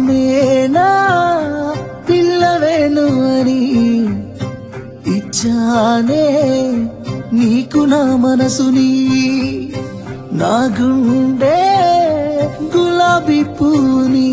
ప్రాణమేనా పిల్లవేను అని ఇచ్చానే నీకు నా మనసుని నా గుండె గులాబీ పూని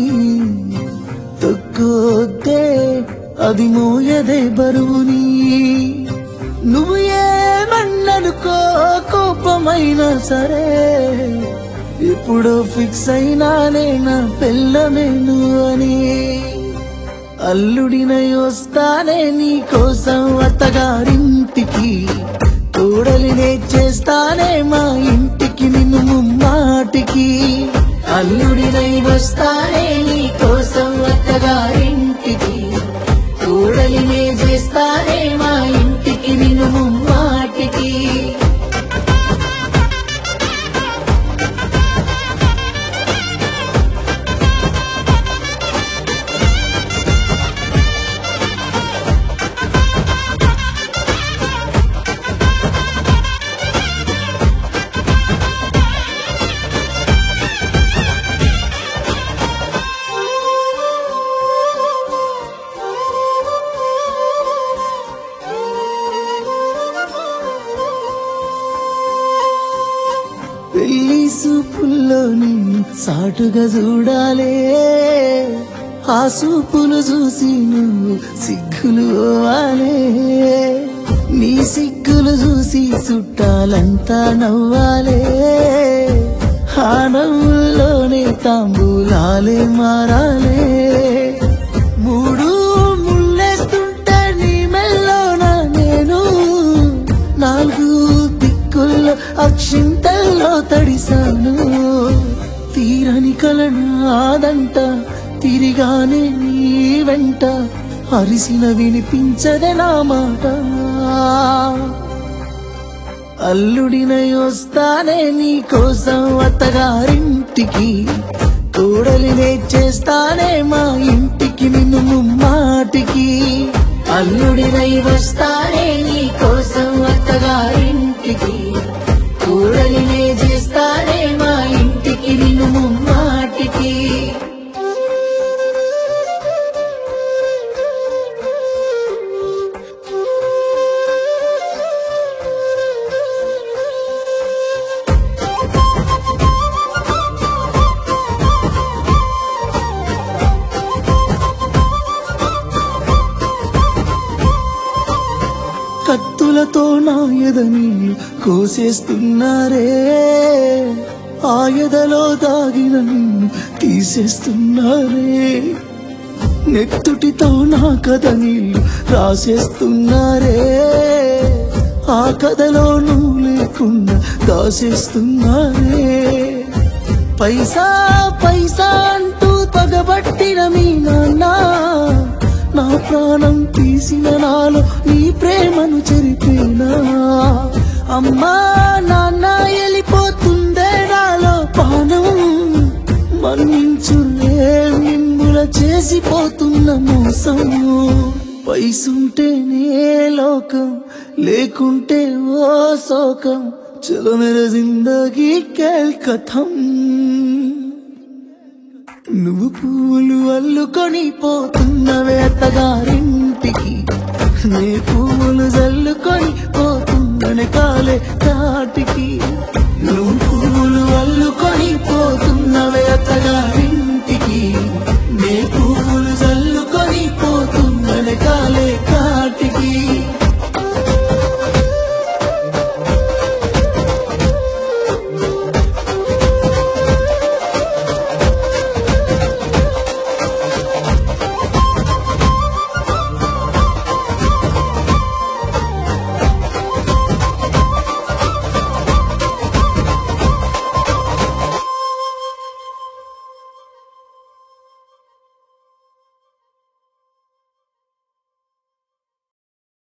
తొక్కొద్దే అది మోయదే బరువుని నువ్వు ఏమన్ననుకో కోపమైనా సరే ఎప్పుడో ఫిక్స్ అయినానే నా పెళ్ళమేను అని అల్లుడినై వస్తానే నీ కోసం అత్తగారింటికి తోడలినే చేస్తానే మా ఇంటికి నిన్ను ముమ్మాటికి అల్లుడినై వస్తానే నీ కోసం అత్తగారింటికి తోడలినే చేస్తానే మా ఇంటికి నిన్ను ముమ్మాటికి పెళ్లి సూపుల్లో నిన్ను సాటుగా చూడాలే ఆ సూపులు చూసి నువ్వు సిగ్గులు పోవాలే నీ సిగ్గులు చూసి చుట్టాలంతా నవ్వాలే ఆ నవ్వుల్లోనే తాంబూలాలే మారాలే మూడు ముళ్ళేస్తుంటే నీ మెల్లోన నేను నాలుగు దిక్కుల్లో అక్షింతల్లో తడిసాను తీరని కలనాదంట తిరిగానే నీ వెంట అరిసిన వినిపించదే నా మాట అల్లుడినై వస్తానే నీ కోసం అత్తగారింటికి తోడలినే చేస్తానే మా ఇంటికి నిన్ను ముమ్మాటికి అల్లుడినై వస్తానే నీ కోసం అత్తగారింటికి తోడలినే చేస్తానే మా ఇంటికి నిన్ను ముమ్మాటికి కత్తులతో నా ఎదని కోసేస్తున్నారే ఆ ఎదలో దాగిన నిన్ను తీసేస్తున్నారే నెత్తుటితో నా కథ నీళ్ళు రాసేస్తున్నారే ఆ కథలో నువ్వు లేకుండా దాసేస్తున్నారే పైసా పైసా అంటూ పగబట్టిన మీ నాన్న నా ప్రాణం తీసిన నాలో నీ ప్రేమను చెరిపేనా అమ్మా నాన్న వెళ్ళిపోతుందే నాలో పానం మన్నించులే మిమ్ముల చేసిపోతున్న మోసం పైసుంటేనే లోకం లేకుంటే ఓ శోకం చలో మేరా జిందగీ కేల్ కథం నువ్వు పూలు అల్లుకొని పోతున్నవే అత్తగారింటికి నే పూలు జల్లుకొని పోతున్ననే కాలే కాటికి